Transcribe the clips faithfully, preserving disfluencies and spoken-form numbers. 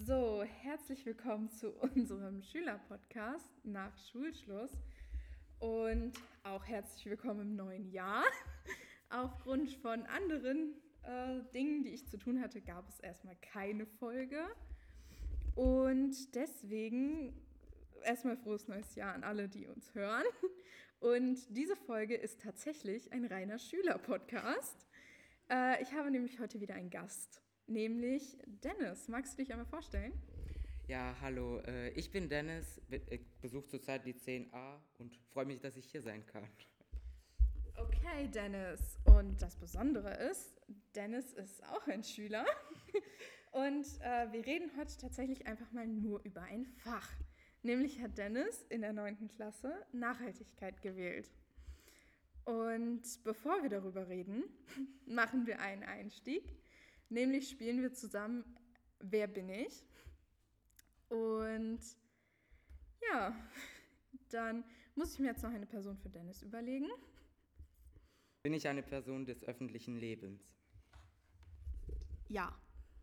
So, herzlich willkommen zu unserem Schülerpodcast nach Schulschluss und auch herzlich willkommen im neuen Jahr. Aufgrund von anderen äh, Dingen, die ich zu tun hatte, gab es erstmal keine Folge und deswegen erstmal frohes neues Jahr an alle, die uns hören. Und diese Folge ist tatsächlich ein reiner Schülerpodcast. Äh, ich habe nämlich heute wieder einen Gast. Nämlich Dennis. Magst du dich einmal vorstellen? Ja, hallo, äh, ich bin Dennis, be- ich besuche zurzeit die zehn a und freue mich, dass ich hier sein kann. Okay, Dennis. Und das Besondere ist, Dennis ist auch ein Schüler. Und äh, wir reden heute tatsächlich einfach mal nur über ein Fach. Nämlich hat Dennis in der neunten Klasse Nachhaltigkeit gewählt. Und bevor wir darüber reden, machen wir einen Einstieg. Nämlich spielen wir zusammen Wer bin ich? Und ja, dann muss ich mir jetzt noch eine Person für Dennis überlegen. Bin ich eine Person des öffentlichen Lebens? Ja.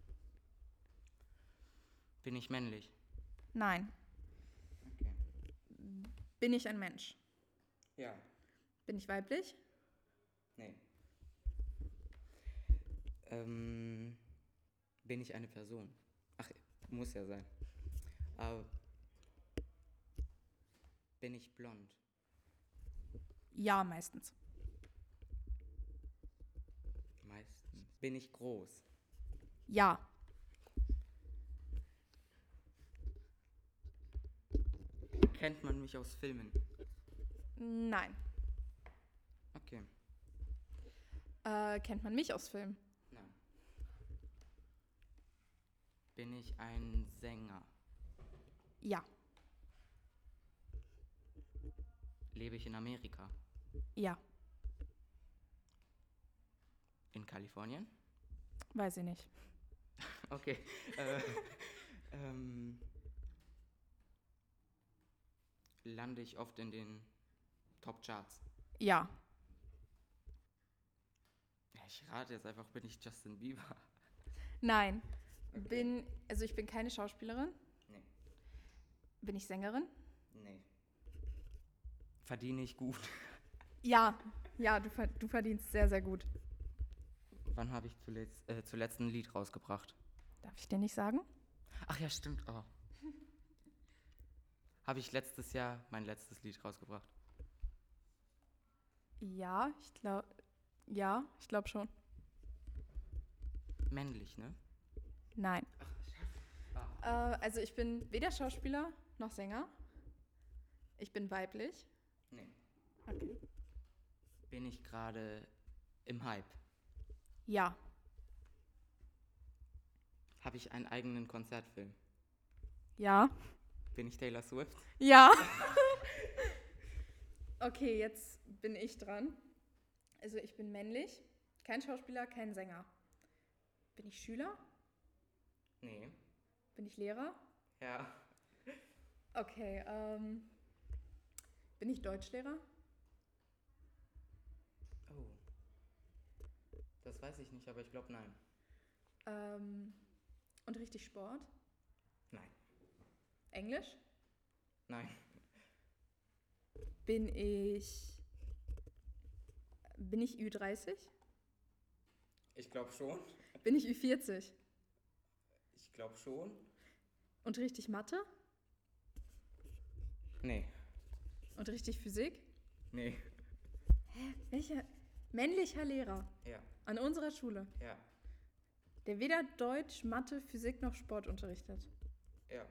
Bin ich männlich? Nein. Okay. Bin ich ein Mensch? Ja. Bin ich weiblich? Nee. Ähm, bin ich eine Person? Ach, muss ja sein. Aber bin ich blond? Ja, meistens. Meistens. Bin ich groß? Ja. Kennt man mich aus Filmen? Nein. Okay. Äh, kennt man mich aus Filmen? Nein. Bin ich ein Sänger? Ja. Lebe ich in Amerika? Ja. In Kalifornien? Weiß ich nicht. Okay. äh, ähm, lande ich oft in den Top-Charts? Ja. Ja, ich rate jetzt einfach, bin ich Justin Bieber? Nein. Okay. Bin, also ich bin keine Schauspielerin. Nee. Bin ich Sängerin? Nee. Verdiene ich gut? Ja. Ja, du, du verdienst sehr, sehr gut. Wann habe ich zuletzt, äh, zuletzt ein Lied rausgebracht? Darf ich dir nicht sagen? Ach ja, stimmt. Oh. Habe ich letztes Jahr mein letztes Lied rausgebracht? Ja, ich glaube, ja, ich glaube schon. Männlich, ne? Nein. Ah. Äh, also ich bin weder Schauspieler noch Sänger. Ich bin weiblich. Nee. Okay. Bin ich gerade im Hype? Ja. Habe ich einen eigenen Konzertfilm? Ja. Bin ich Taylor Swift? Ja. Okay, jetzt bin ich dran. Also ich bin männlich, kein Schauspieler, kein Sänger. Bin ich Schüler? Nee. Bin ich Lehrer? Ja. Okay, ähm, bin ich Deutschlehrer? Oh. Das weiß ich nicht, aber ich glaube nein. Ähm, unterrichte ich Sport? Nein. Englisch? Nein. Bin ich, bin ich Ü dreißig? Ich glaube schon. Bin ich Ü vierzig? Ich glaube schon. Unterrichte ich Mathe? Nee. Unterrichte ich Physik? Nee. Hä? Welcher männlicher Lehrer Ja. an unserer Schule, Ja. der weder Deutsch, Mathe, Physik noch Sport unterrichtet? Ja.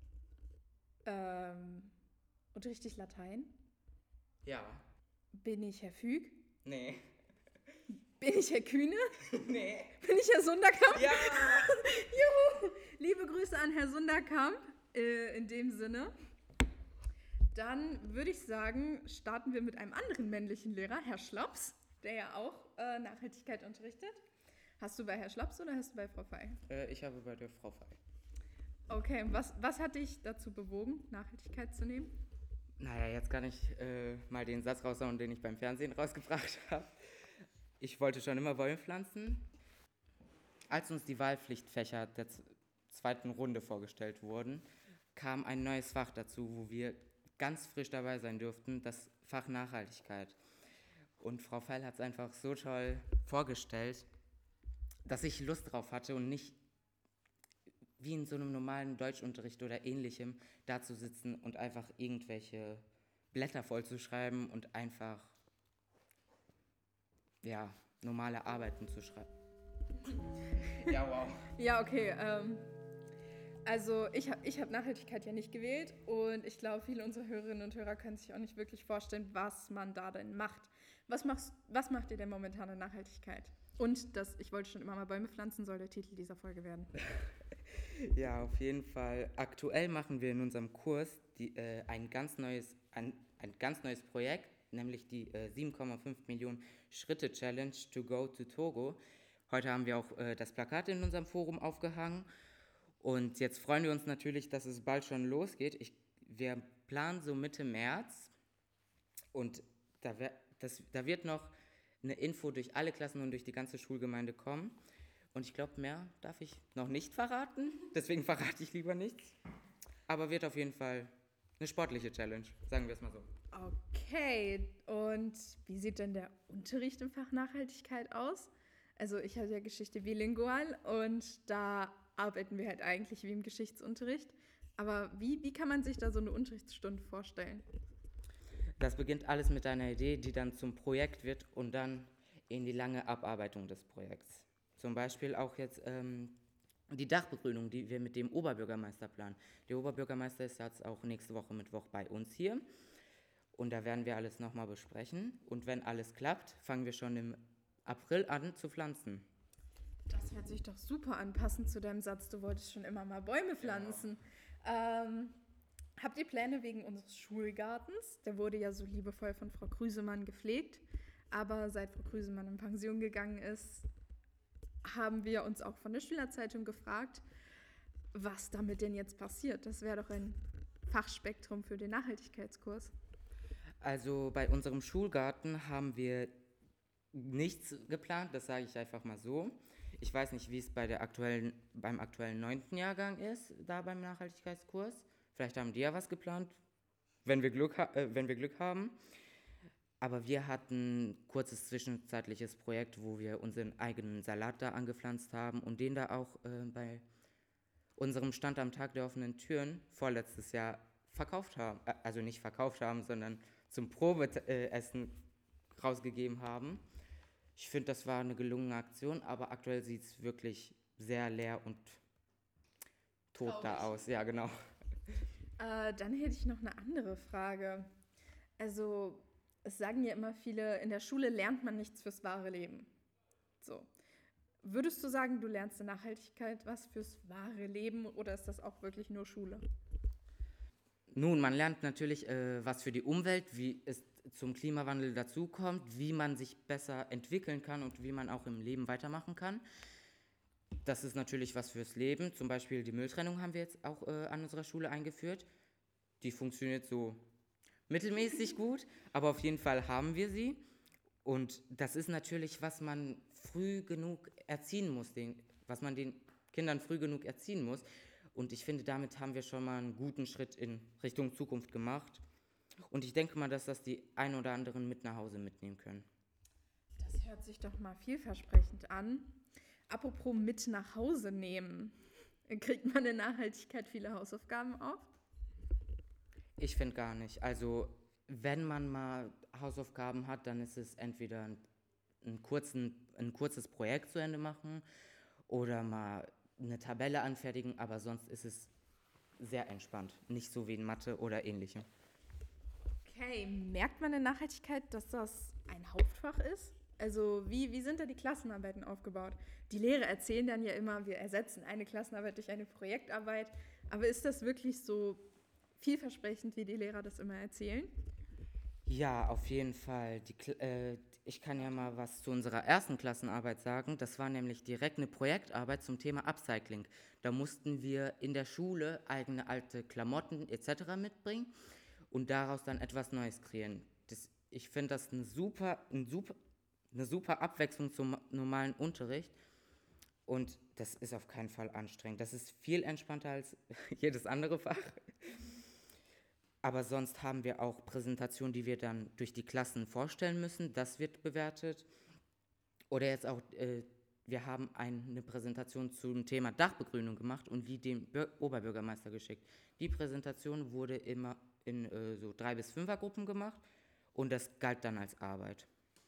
Ähm, unterrichte ich Latein? Ja. Bin ich Herr Füg? Nee. Bin ich Herr Kühne? Nee. Bin ich Herr Sunderkamp? Ja. Juhu! Liebe Grüße an Herr Sunderkamp äh, in dem Sinne. Dann würde ich sagen, starten wir mit einem anderen männlichen Lehrer, Herr Schlaps, der ja auch äh, Nachhaltigkeit unterrichtet. Hast du bei Herr Schlaps oder hast du bei Frau Fey? Äh, ich habe bei der Frau Fey. Okay, was, was hat dich dazu bewogen, Nachhaltigkeit zu nehmen? Naja, jetzt kann ich äh, mal den Satz raushauen, den ich beim Fernsehen rausgebracht habe. Ich wollte schon immer Bäume pflanzen. Als uns die Wahlpflichtfächer der zweiten Runde vorgestellt wurden, kam ein neues Fach dazu, wo wir ganz frisch dabei sein durften, das Fach Nachhaltigkeit. Und Frau Feil hat es einfach so toll vorgestellt, dass ich Lust drauf hatte und nicht wie in so einem normalen Deutschunterricht oder ähnlichem da zu sitzen und einfach irgendwelche Blätter vollzuschreiben und einfach, ja, normale Arbeiten zu schreiben. Ja, wow. Ja, okay. Ähm, also ich habe ich hab Nachhaltigkeit ja nicht gewählt und ich glaube, viele unserer Hörerinnen und Hörer können sich auch nicht wirklich vorstellen, was man da denn macht. Was, machst, was macht ihr denn momentan in Nachhaltigkeit? Und das, ich wollte schon immer mal Bäume pflanzen, soll der Titel dieser Folge werden. Ja, auf jeden Fall. Aktuell machen wir in unserem Kurs die, äh, ein, ganz neues, ein, ein ganz neues Projekt, nämlich die äh, sieben Komma fünf Millionen Schritte Challenge to go to Togo. Heute haben wir auch äh, das Plakat in unserem Forum aufgehangen und jetzt freuen wir uns natürlich, dass es bald schon losgeht. Ich, wir planen so Mitte März und da, wär, das, da wird noch eine Info durch alle Klassen und durch die ganze Schulgemeinde kommen. Und ich glaube, mehr darf ich noch nicht verraten, deswegen verrate ich lieber nichts. Aber wird auf jeden Fall eine sportliche Challenge, sagen wir es mal so. Okay, und wie sieht denn der Unterricht im Fach Nachhaltigkeit aus? Also ich hatte ja Geschichte bilingual und da arbeiten wir halt eigentlich wie im Geschichtsunterricht. Aber wie, wie kann man sich da so eine Unterrichtsstunde vorstellen? Das beginnt alles mit einer Idee, die dann zum Projekt wird und dann in die lange Abarbeitung des Projekts. Zum Beispiel auch jetzt ähm, die Dachbegrünung, die wir mit dem Oberbürgermeister planen. Der Oberbürgermeister ist jetzt auch nächste Woche Mittwoch bei uns hier und da werden wir alles nochmal besprechen. Und wenn alles klappt, fangen wir schon im April an zu pflanzen. Das hört sich doch super an, passend zu deinem Satz, du wolltest schon immer mal Bäume pflanzen. Genau. Ähm, habt ihr Pläne wegen unseres Schulgartens? Der wurde ja so liebevoll von Frau Krüsemann gepflegt, aber seit Frau Krüsemann in Pension gegangen ist, haben wir uns auch von der Schülerzeitung gefragt, was damit denn jetzt passiert. Das wäre doch ein Fachspektrum für den Nachhaltigkeitskurs. Also bei unserem Schulgarten haben wir nichts geplant, das sage ich einfach mal so. Ich weiß nicht, wie es bei der aktuellen, beim aktuellen neunten Jahrgang ist, da beim Nachhaltigkeitskurs. Vielleicht haben die ja was geplant, wenn wir Glück, ha- äh, wenn wir Glück haben. Aber wir hatten ein kurzes zwischenzeitliches Projekt, wo wir unseren eigenen Salat da angepflanzt haben und den da auch äh, bei unserem Stand am Tag der offenen Türen vorletztes Jahr verkauft haben. Äh, also nicht verkauft haben, sondern zum Probeessen rausgegeben haben. Ich finde, das war eine gelungene Aktion, aber aktuell sieht es wirklich sehr leer und tot Traurig. Da aus. Ja, genau. Äh, dann hätte ich noch eine andere Frage. Also, es sagen ja immer viele, in der Schule lernt man nichts fürs wahre Leben. So. Würdest du sagen, du lernst in Nachhaltigkeit was fürs wahre Leben oder ist das auch wirklich nur Schule? Nun, man lernt natürlich äh, was für die Umwelt, wie es zum Klimawandel dazukommt, wie man sich besser entwickeln kann und wie man auch im Leben weitermachen kann. Das ist natürlich was fürs Leben. Zum Beispiel die Mülltrennung haben wir jetzt auch äh, an unserer Schule eingeführt. Die funktioniert so mittelmäßig gut, aber auf jeden Fall haben wir sie. Und das ist natürlich, was man früh genug erziehen muss, den, was man den Kindern früh genug erziehen muss. Und ich finde, damit haben wir schon mal einen guten Schritt in Richtung Zukunft gemacht. Und ich denke mal, dass das die ein oder anderen mit nach Hause mitnehmen können. Das hört sich doch mal vielversprechend an. Apropos mit nach Hause nehmen. Kriegt man in Nachhaltigkeit viele Hausaufgaben auf? Ich finde gar nicht. Also wenn man mal Hausaufgaben hat, dann ist es entweder ein, ein, kurzen, ein kurzes Projekt zu Ende machen oder mal eine Tabelle anfertigen, aber sonst ist es sehr entspannt. Nicht so wie in Mathe oder ähnlichem. Okay, merkt man in Nachhaltigkeit, dass das ein Hauptfach ist? Also wie, wie sind da die Klassenarbeiten aufgebaut? Die Lehrer erzählen dann ja immer, wir ersetzen eine Klassenarbeit durch eine Projektarbeit. Aber ist das wirklich so vielversprechend, wie die Lehrer das immer erzählen? Ja, auf jeden Fall. Die, äh, ich kann ja mal was zu unserer ersten Klassenarbeit sagen. Das war nämlich direkt eine Projektarbeit zum Thema Upcycling. Da mussten wir in der Schule eigene alte Klamotten et cetera mitbringen und daraus dann etwas Neues kreieren. Das, ich finde das eine super, ein super, eine super Abwechslung zum normalen Unterricht. Und das ist auf keinen Fall anstrengend. Das ist viel entspannter als jedes andere Fach. Aber sonst haben wir auch Präsentationen, die wir dann durch die Klassen vorstellen müssen. Das wird bewertet. Oder jetzt auch, äh, wir haben eine Präsentation zum Thema Dachbegrünung gemacht und die dem Bür- Oberbürgermeister geschickt. Die Präsentation wurde immer in äh, so drei bis fünfer Gruppen gemacht und das galt dann als Arbeit.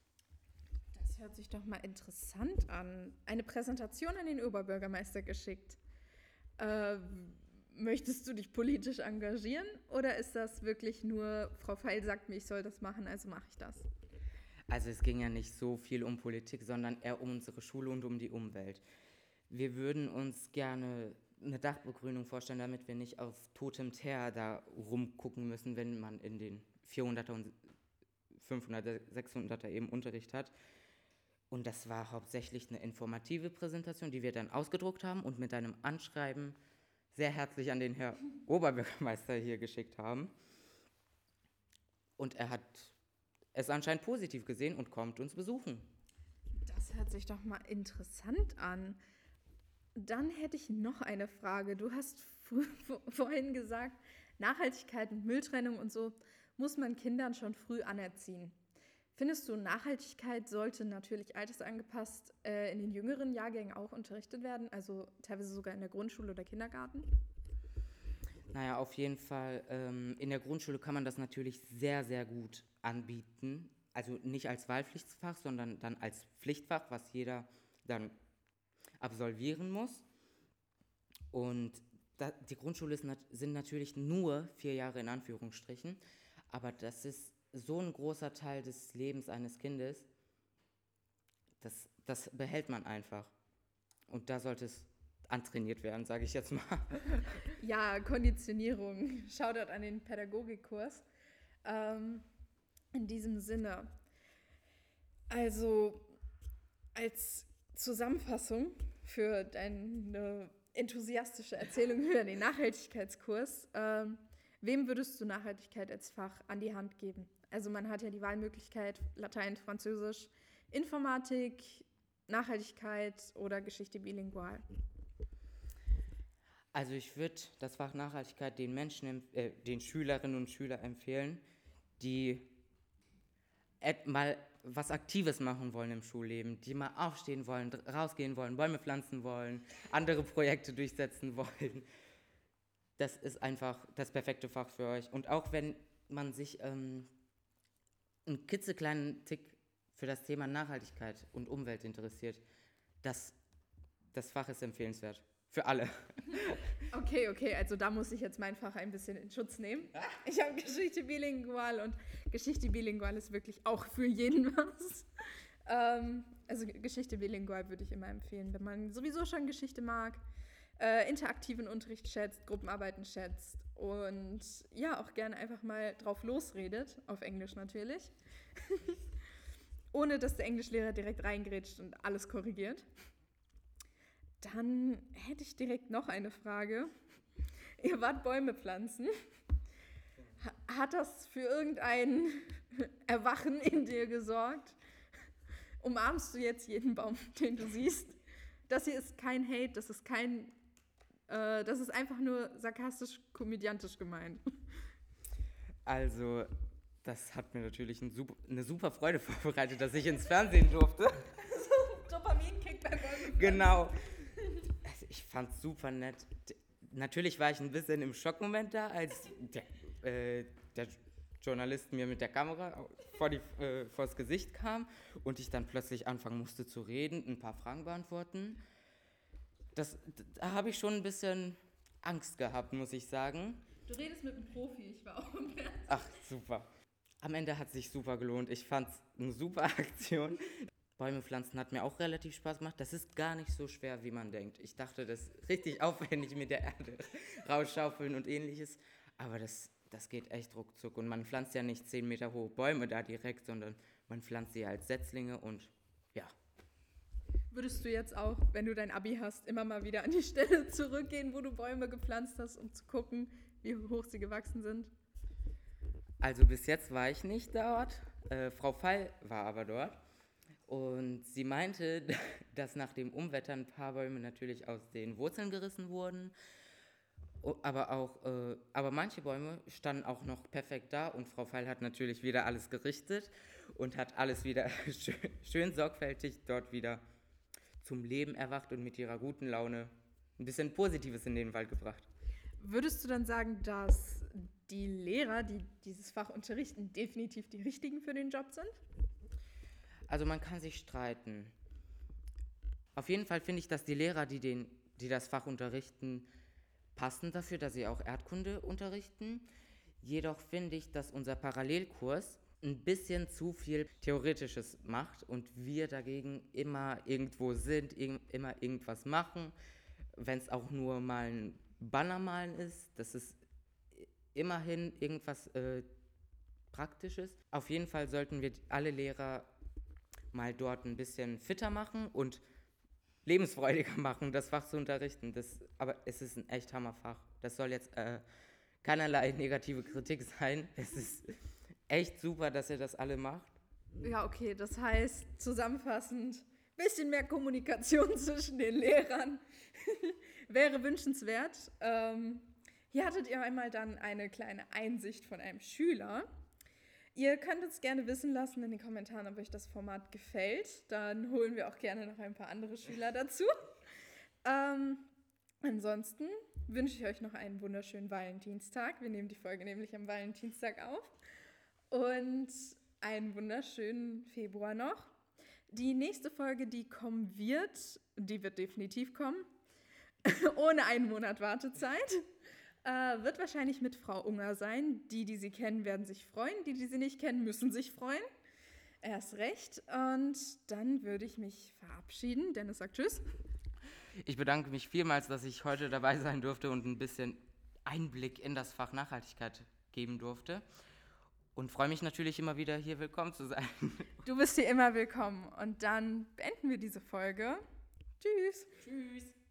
Das hört sich doch mal interessant an. Eine Präsentation an den Oberbürgermeister geschickt. Äh, möchtest du dich politisch engagieren oder ist das wirklich nur, Frau Feil sagt mir, ich soll das machen, also mache ich das? Also es ging ja nicht so viel um Politik, sondern eher um unsere Schule und um die Umwelt. Wir würden uns gerne eine Dachbegrünung vorstellen, damit wir nicht auf totem Teer da rumgucken müssen, wenn man in den vierhunderter und fünfhunderter, sechshunderter eben Unterricht hat. Und das war hauptsächlich eine informative Präsentation, die wir dann ausgedruckt haben und mit einem Anschreiben sehr herzlich an den Herrn Oberbürgermeister hier geschickt haben. Und er hat es anscheinend positiv gesehen und kommt uns besuchen. Das hört sich doch mal interessant an. Dann hätte ich noch eine Frage. Du hast vorhin gesagt, Nachhaltigkeit und Mülltrennung und so muss man Kindern schon früh anerziehen. Findest du, Nachhaltigkeit sollte natürlich altersangepasst äh, in den jüngeren Jahrgängen auch unterrichtet werden, also teilweise sogar in der Grundschule oder Kindergarten? Naja, auf jeden Fall. Ähm, in der Grundschule kann man das natürlich sehr, sehr gut anbieten. Also nicht als Wahlpflichtfach, sondern dann als Pflichtfach, was jeder dann absolvieren muss. Und da, die Grundschule ist nat- sind natürlich nur vier Jahre in Anführungsstrichen, aber das ist so ein großer Teil des Lebens eines Kindes, das, das behält man einfach. Und da sollte es antrainiert werden, sage ich jetzt mal. Ja, Konditionierung. Shoutout an den Pädagogikkurs. Ähm, in diesem Sinne. Also als Zusammenfassung für deine enthusiastische Erzählung über den Nachhaltigkeitskurs, ähm, wem würdest du Nachhaltigkeit als Fach an die Hand geben? Also man hat ja die Wahlmöglichkeit Latein, Französisch, Informatik, Nachhaltigkeit oder Geschichte bilingual. Also ich würde das Fach Nachhaltigkeit den Menschen, äh, den Schülerinnen und Schülern empfehlen, die et- mal was Aktives machen wollen im Schulleben, die mal aufstehen wollen, dr- rausgehen wollen, Bäume pflanzen wollen, andere Projekte durchsetzen wollen. Das ist einfach das perfekte Fach für euch. Und auch wenn man sich ähm, einen klitzekleinen Tick für das Thema Nachhaltigkeit und Umwelt interessiert, das, das Fach ist empfehlenswert. Für alle. Okay, okay, also da muss ich jetzt mein Fach ein bisschen in Schutz nehmen. Ich habe Geschichte bilingual und Geschichte bilingual ist wirklich auch für jeden was. Ähm, also Geschichte bilingual würde ich immer empfehlen, wenn man sowieso schon Geschichte mag, äh, interaktiven Unterricht schätzt, Gruppenarbeiten schätzt und ja, auch gerne einfach mal drauf losredet, auf Englisch natürlich. Ohne dass der Englischlehrer direkt reingrätscht und alles korrigiert. Dann hätte ich direkt noch eine Frage. Ihr wart Bäume pflanzen. Ha- Hat das für irgendein Erwachen in dir gesorgt? Umarmst du jetzt jeden Baum, den du siehst? Das hier ist kein Hate, das ist kein, äh, das ist einfach nur sarkastisch, komödiantisch gemeint. Also, das hat mir natürlich ein super, eine super Freude vorbereitet, dass ich ins Fernsehen durfte. Dopaminkick bei Bäumen. Genau. Also ich fand's super nett. D- Natürlich war ich ein bisschen im Schockmoment da, als der, äh, der Journalist mir mit der Kamera vor die, äh, vors Gesicht kam und ich dann plötzlich anfangen musste zu reden, ein paar Fragen beantworten. Das, da habe ich schon ein bisschen Angst gehabt, muss ich sagen. Du redest mit einem Profi, ich war auch im Fernsehen. Ach, super. Am Ende hat es sich super gelohnt. Ich fand es eine super Aktion. Bäume pflanzen hat mir auch relativ Spaß gemacht. Das ist gar nicht so schwer, wie man denkt. Ich dachte, das ist richtig aufwendig mit der Erde rausschaufeln und ähnliches. Aber das, das geht echt ruckzuck. Und man pflanzt ja nicht zehn Meter hohe Bäume da direkt, sondern man pflanzt sie als Setzlinge und ja. Würdest du jetzt auch, wenn du dein Abi hast, immer mal wieder an die Stelle zurückgehen, wo du Bäume gepflanzt hast, um zu gucken, wie hoch sie gewachsen sind? Also bis jetzt war ich nicht dort. Äh, Frau Fall war aber dort. Und sie meinte, dass nach dem Umwetter ein paar Bäume natürlich aus den Wurzeln gerissen wurden. O- Aber auch, äh, aber manche Bäume standen auch noch perfekt da und Frau Feil hat natürlich wieder alles gerichtet und hat alles wieder schön, schön sorgfältig dort wieder zum Leben erwacht und mit ihrer guten Laune ein bisschen Positives in den Wald gebracht. Würdest du dann sagen, dass die Lehrer, die dieses Fach unterrichten, definitiv die richtigen für den Job sind? Also man kann sich streiten. Auf jeden Fall finde ich, dass die Lehrer, die, den, die das Fach unterrichten, passen dafür, dass sie auch Erdkunde unterrichten. Jedoch finde ich, dass unser Parallelkurs ein bisschen zu viel Theoretisches macht und wir dagegen immer irgendwo sind, irg- immer irgendwas machen, wenn es auch nur mal ein Banner malen ist, das ist i- immerhin irgendwas äh, Praktisches. Auf jeden Fall sollten wir alle Lehrer mal dort ein bisschen fitter machen und lebensfreudiger machen, das Fach zu unterrichten. Das, aber es ist ein echt Hammerfach. Das soll jetzt äh, keinerlei negative Kritik sein. Es ist echt super, dass ihr das alle macht. Ja, okay, das heißt zusammenfassend, bisschen mehr Kommunikation zwischen den Lehrern wäre wünschenswert. Ähm, hier hattet ihr einmal dann eine kleine Einsicht von einem Schüler. Ihr könnt uns gerne wissen lassen in den Kommentaren, ob euch das Format gefällt. Dann holen wir auch gerne noch ein paar andere Schüler dazu. Ähm, ansonsten wünsche ich euch noch einen wunderschönen Valentinstag. Wir nehmen die Folge nämlich am Valentinstag auf. Und einen wunderschönen Februar noch. Die nächste Folge, die kommen wird, die wird definitiv kommen, ohne einen Monat Wartezeit, äh, wird wahrscheinlich mit Frau Unger sein. Die, die sie kennen, werden sich freuen. Die, die sie nicht kennen, müssen sich freuen. Erst recht. Und dann würde ich mich verabschieden. Dennis sagt Tschüss. Ich bedanke mich vielmals, dass ich heute dabei sein durfte und ein bisschen Einblick in das Fach Nachhaltigkeit geben durfte. Und freue mich natürlich immer wieder hier willkommen zu sein. Du bist hier immer willkommen. Und dann beenden wir diese Folge. Tschüss. Tschüss.